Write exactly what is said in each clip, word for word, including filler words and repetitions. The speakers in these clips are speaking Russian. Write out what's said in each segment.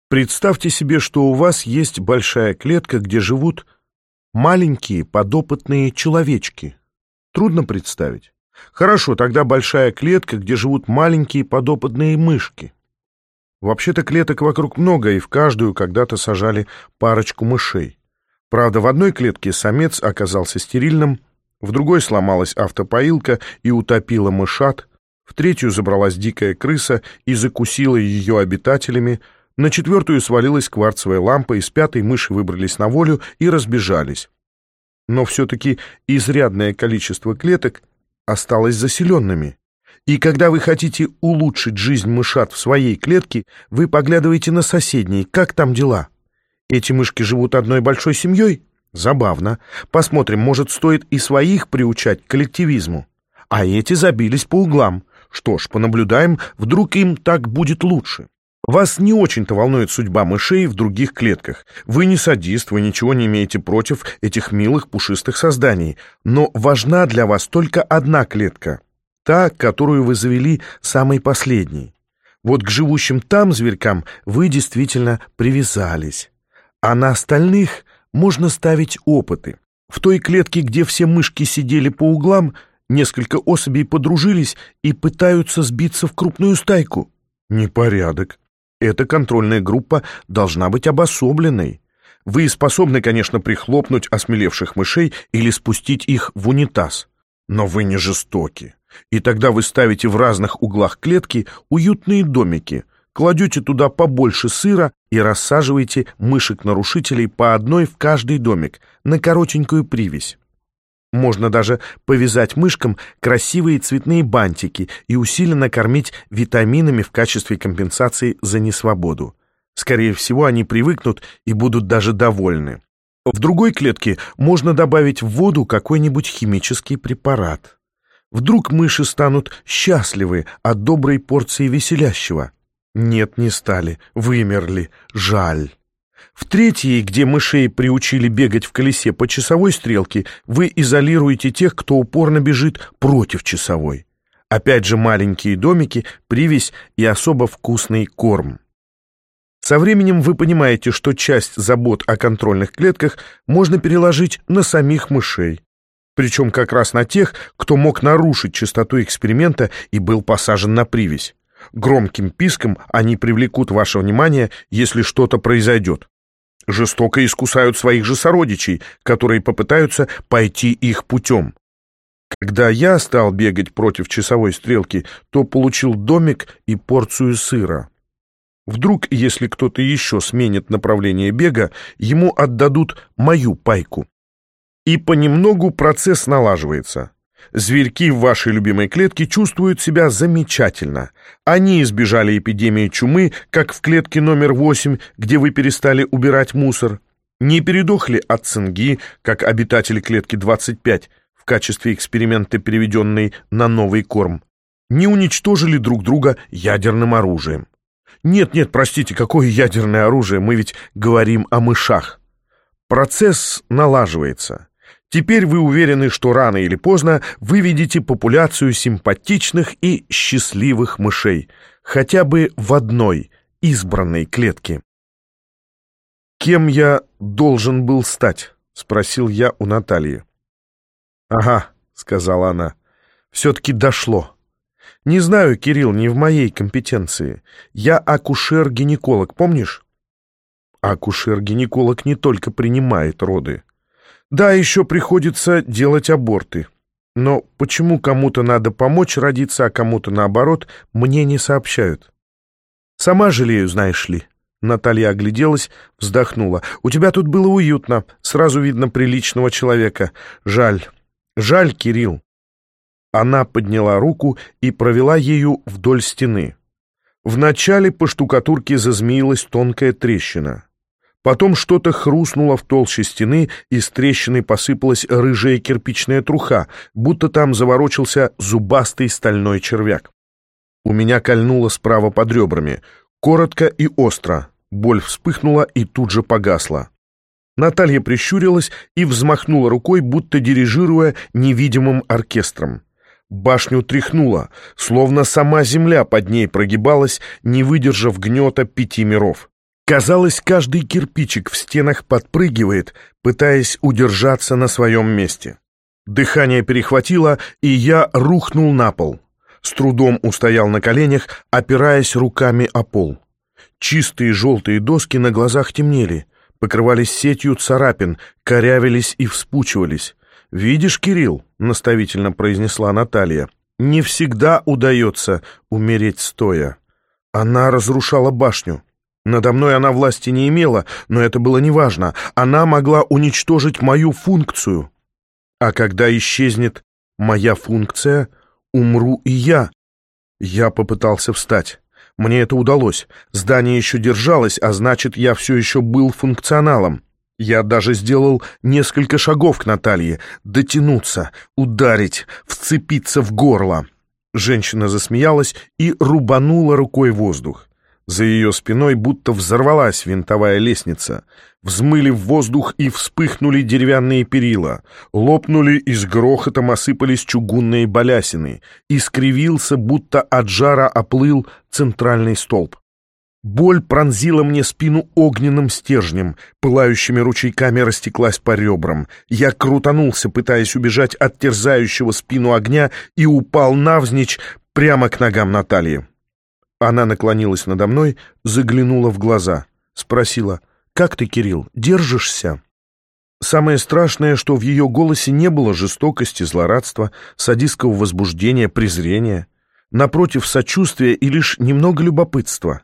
Представьте себе, что у вас есть большая клетка, где живут маленькие подопытные человечки. Трудно представить? Хорошо, тогда большая клетка, где живут маленькие подопытные мышки. Вообще-то клеток вокруг много, и в каждую когда-то сажали парочку мышей. Правда, в одной клетке самец оказался стерильным, в другой сломалась автопоилка и утопила мышат, в третью забралась дикая крыса и закусила ее обитателями, на четвертую свалилась кварцевая лампа, из пятой мыши выбрались на волю и разбежались. Но все-таки изрядное количество клеток осталось заселенными. И когда вы хотите улучшить жизнь мышат в своей клетке, вы поглядываете на соседние, как там дела. Эти мышки живут одной большой семьей? Забавно. Посмотрим, может, стоит и своих приучать к коллективизму. А эти забились по углам. Что ж, понаблюдаем, вдруг им так будет лучше. Вас не очень-то волнует судьба мышей в других клетках. Вы не садист, вы ничего не имеете против этих милых пушистых созданий. Но важна для вас только одна клетка. Та, которую вы завели самой последней. Вот к живущим там зверькам вы действительно привязались. А на остальных можно ставить опыты. В той клетке, где все мышки сидели по углам, несколько особей подружились и пытаются сбиться в крупную стайку. Непорядок. Эта контрольная группа должна быть обособленной. Вы способны, конечно, прихлопнуть осмелевших мышей или спустить их в унитаз. Но вы не жестоки. И тогда вы ставите в разных углах клетки уютные домики, кладете туда побольше сыра и рассаживаете мышек-нарушителей по одной в каждый домик на коротенькую привязь. Можно даже повязать мышкам красивые цветные бантики и усиленно кормить витаминами в качестве компенсации за несвободу. Скорее всего, они привыкнут и будут даже довольны. В другой клетке можно добавить в воду какой-нибудь химический препарат. Вдруг мыши станут счастливы от доброй порции веселящего. Нет, не стали, вымерли, жаль. В третьей, где мышей приучили бегать в колесе по часовой стрелке, вы изолируете тех, кто упорно бежит против часовой. Опять же маленькие домики, привязь и особо вкусный корм. Со временем вы понимаете, что часть забот о контрольных клетках можно переложить на самих мышей. Причем как раз на тех, кто мог нарушить чистоту эксперимента и был посажен на привязь. Громким писком они привлекут ваше внимание, если что-то произойдет. Жестоко искусают своих же сородичей, которые попытаются пойти их путем. Когда я стал бегать против часовой стрелки, то получил домик и порцию сыра. Вдруг, если кто-то еще сменит направление бега, ему отдадут мою пайку. И понемногу процесс налаживается. Зверьки в вашей любимой клетке чувствуют себя замечательно. Они избежали эпидемии чумы, как в клетке номер восемь, где вы перестали убирать мусор. Не передохли от цинги, как обитатели клетки двадцать пять, в качестве эксперимента, переведенной на новый корм. Не уничтожили друг друга ядерным оружием. Нет-нет, простите, какое ядерное оружие? Мы ведь говорим о мышах. Процесс налаживается. Теперь вы уверены, что рано или поздно выведете популяцию симпатичных и счастливых мышей, хотя бы в одной избранной клетке. «Кем я должен был стать?» — спросил я у Натальи. «Ага», — сказала она, — «все-таки дошло. Не знаю, Кирилл, не в моей компетенции. Я акушер-гинеколог, помнишь?» Акушер-гинеколог не только принимает роды. Да, еще приходится делать аборты. Но почему кому-то надо помочь родиться, а кому-то наоборот, мне не сообщают. Сама жалею, знаешь ли. Наталья огляделась, вздохнула. У тебя тут было уютно, сразу видно приличного человека. Жаль, жаль, Кирилл. Она подняла руку и провела ею вдоль стены. Вначале по штукатурке зазмеилась тонкая трещина. Потом что-то хрустнуло в толще стены, и с трещины посыпалась рыжая кирпичная труха, будто там заворочился зубастый стальной червяк. У меня кольнуло справа под ребрами. Коротко и остро. Боль вспыхнула и тут же погасла. Наталья прищурилась и взмахнула рукой, будто дирижируя невидимым оркестром. Башню тряхнуло, словно сама земля под ней прогибалась, не выдержав гнета пяти миров. Казалось, каждый кирпичик в стенах подпрыгивает, пытаясь удержаться на своем месте. Дыхание перехватило, и я рухнул на пол. С трудом устоял на коленях, опираясь руками о пол. Чистые желтые доски на глазах темнели, покрывались сетью царапин, корявились и вспучивались. «Видишь, Кирилл», — наставительно произнесла Наталья, — «не всегда удается умереть стоя». Она разрушала башню. Надо мной она власти не имела, но это было неважно. Она могла уничтожить мою функцию. А когда исчезнет моя функция, умру и я. Я попытался встать. Мне это удалось. Здание еще держалось, а значит, я все еще был функционалом. Я даже сделал несколько шагов к Наталье. Дотянуться, ударить, вцепиться в горло. Женщина засмеялась и рубанула рукой воздух. За ее спиной будто взорвалась винтовая лестница. Взмыли в воздух и вспыхнули деревянные перила. Лопнули и с грохотом осыпались чугунные балясины. Искривился, будто от жара оплыл центральный столб. Боль пронзила мне спину огненным стержнем, пылающими ручейками растеклась по ребрам. Я крутанулся, пытаясь убежать от терзающего спину огня, и упал навзничь прямо к ногам Натальи. Она наклонилась надо мной, заглянула в глаза, спросила: «Как ты, Кирилл, держишься?» Самое страшное, что в ее голосе не было жестокости, злорадства, садистского возбуждения, презрения. Напротив, сочувствия и лишь немного любопытства.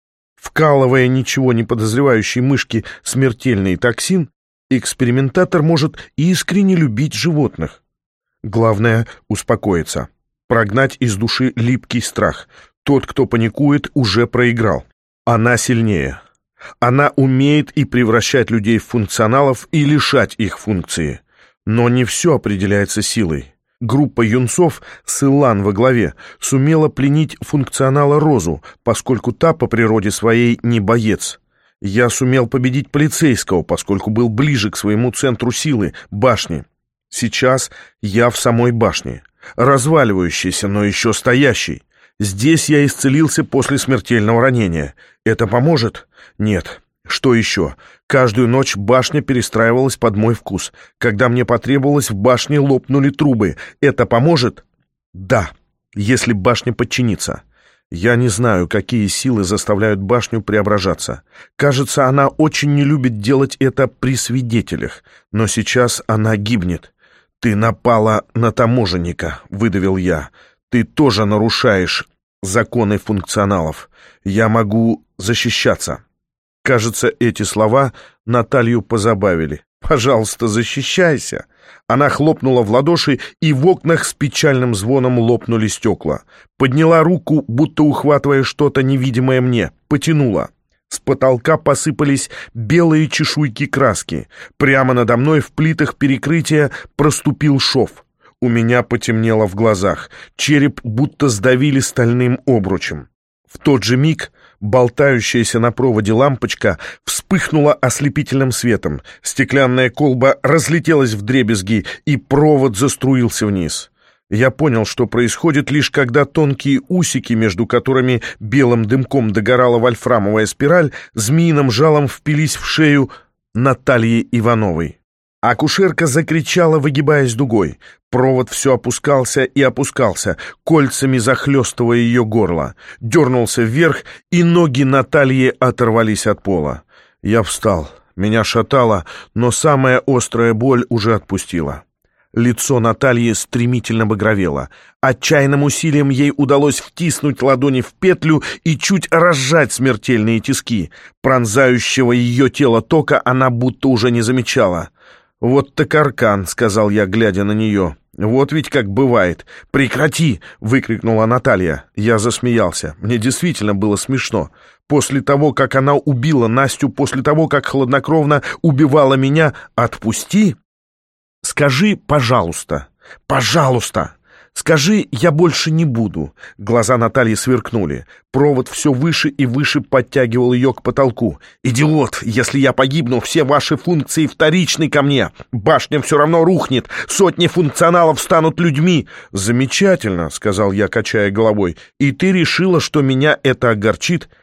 Вкалывая ничего не подозревающей мышке смертельный токсин, экспериментатор может искренне любить животных. Главное — успокоиться, прогнать из души липкий страх. Тот, кто паникует, уже проиграл. Она сильнее. Она умеет и превращать людей в функционалов, и лишать их функции. Но не все определяется силой. Группа юнцов с Илан во главе сумела пленить функционала Розу, поскольку та по природе своей не боец. Я сумел победить полицейского, поскольку был ближе к своему центру силы — башне. Сейчас я в самой башне, разваливающейся, но еще стоящей. Здесь я исцелился после смертельного ранения. Это поможет? Нет. Что еще? Каждую ночь башня перестраивалась под мой вкус. Когда мне потребовалось, в башне лопнули трубы. Это поможет? Да, если башня подчинится. Я не знаю, какие силы заставляют башню преображаться. Кажется, она очень не любит делать это при свидетелях. Но сейчас она гибнет. «Ты напала на таможенника», — выдавил я. «Ты тоже нарушаешь законы функционалов. Я могу защищаться». Кажется, эти слова Наталью позабавили. «Пожалуйста, защищайся». Она хлопнула в ладоши, и в окнах с печальным звоном лопнули стекла. Подняла руку, будто ухватывая что-то невидимое мне. Потянула. С потолка посыпались белые чешуйки краски. Прямо надо мной в плитах перекрытия проступил шов. У меня потемнело в глазах. Череп будто сдавили стальным обручем. В тот же миг болтающаяся на проводе лампочка вспыхнула ослепительным светом. Стеклянная колба разлетелась вдребезги, и провод заструился вниз. Я понял, что происходит, лишь когда тонкие усики, между которыми белым дымком догорала вольфрамовая спираль, змеиным жалом впились в шею Натальи Ивановой. Акушерка закричала, выгибаясь дугой. Провод все опускался и опускался, кольцами захлестывая ее горло. Дернулся вверх, и ноги Натальи оторвались от пола. Я встал. Меня шатало, но самая острая боль уже отпустила. Лицо Натальи стремительно багровело. Отчаянным усилием ей удалось втиснуть ладони в петлю и чуть разжать смертельные тиски. Пронзающего ее тело тока она будто уже не замечала. «Вот так аркан», — сказал я, глядя на нее. «Вот ведь как бывает». «Прекрати!» — выкрикнула Наталья. Я засмеялся. Мне действительно было смешно. После того, как она убила Настю, после того, как хладнокровно убивала меня, отпусти. Скажи, пожалуйста, пожалуйста. Скажи, я больше не буду». Глаза Натальи сверкнули. Провод все выше и выше подтягивал ее к потолку. «Идиот! Если я погибну, все ваши функции вторичны ко мне. Башня все равно рухнет. Сотни функционалов станут людьми». «Замечательно», — сказал я, качая головой. «И ты решила, что меня это огорчит?»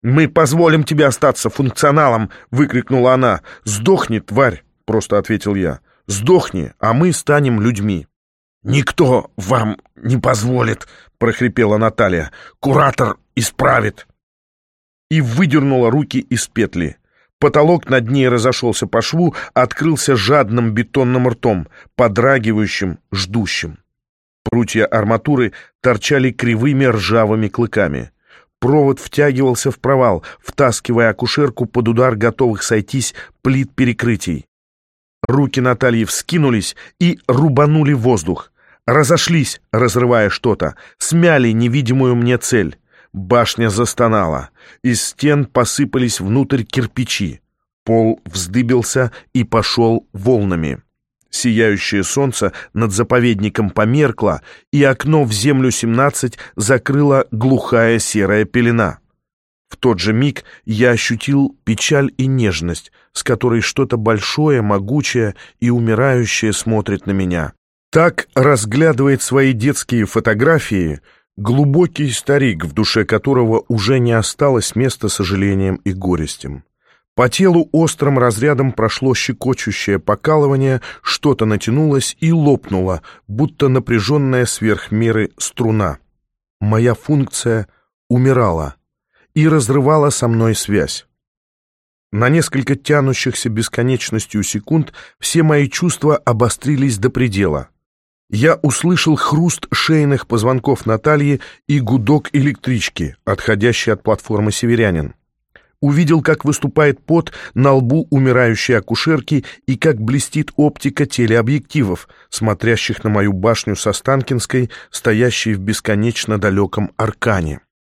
«Мы позволим тебе остаться функционалом!» — выкрикнула она. «Сдохни, тварь!» — просто ответил я. «Сдохни, а мы станем людьми». «Никто вам не позволит!» — прохрипела Наталья. «Куратор исправит!» И выдернула руки из петли. Потолок над ней разошелся по шву, открылся жадным бетонным ртом, подрагивающим, ждущим. Прутья арматуры торчали кривыми ржавыми клыками. Провод втягивался в провал, втаскивая акушерку под удар готовых сойтись плит перекрытий. Руки Натальи вскинулись и рубанули воздух. Разошлись, разрывая что-то, смяли невидимую мне цель. Башня застонала. Из стен посыпались внутрь кирпичи. Пол вздыбился и пошел волнами. Сияющее солнце над заповедником померкло, и окно в землю семнадцать закрыла глухая серая пелена. В тот же миг я ощутил печаль и нежность, с которой что-то большое, могучее и умирающее смотрит на меня. Так разглядывает свои детские фотографии глубокий старик, в душе которого уже не осталось места сожалением и горестям. По телу острым разрядом прошло щекочущее покалывание, что-то натянулось и лопнуло, будто напряженная сверх меры струна. Моя функция умирала и разрывала со мной связь. На несколько тянущихся бесконечностью секунд все мои чувства обострились до предела. Я услышал хруст шейных позвонков Натальи и гудок электрички, отходящей от платформы «Северянин». Увидел, как выступает пот на лбу умирающей акушерки и как блестит оптика телеобъективов, смотрящих на мою башню с Останкинской, стоящей в бесконечно далеком Аркане.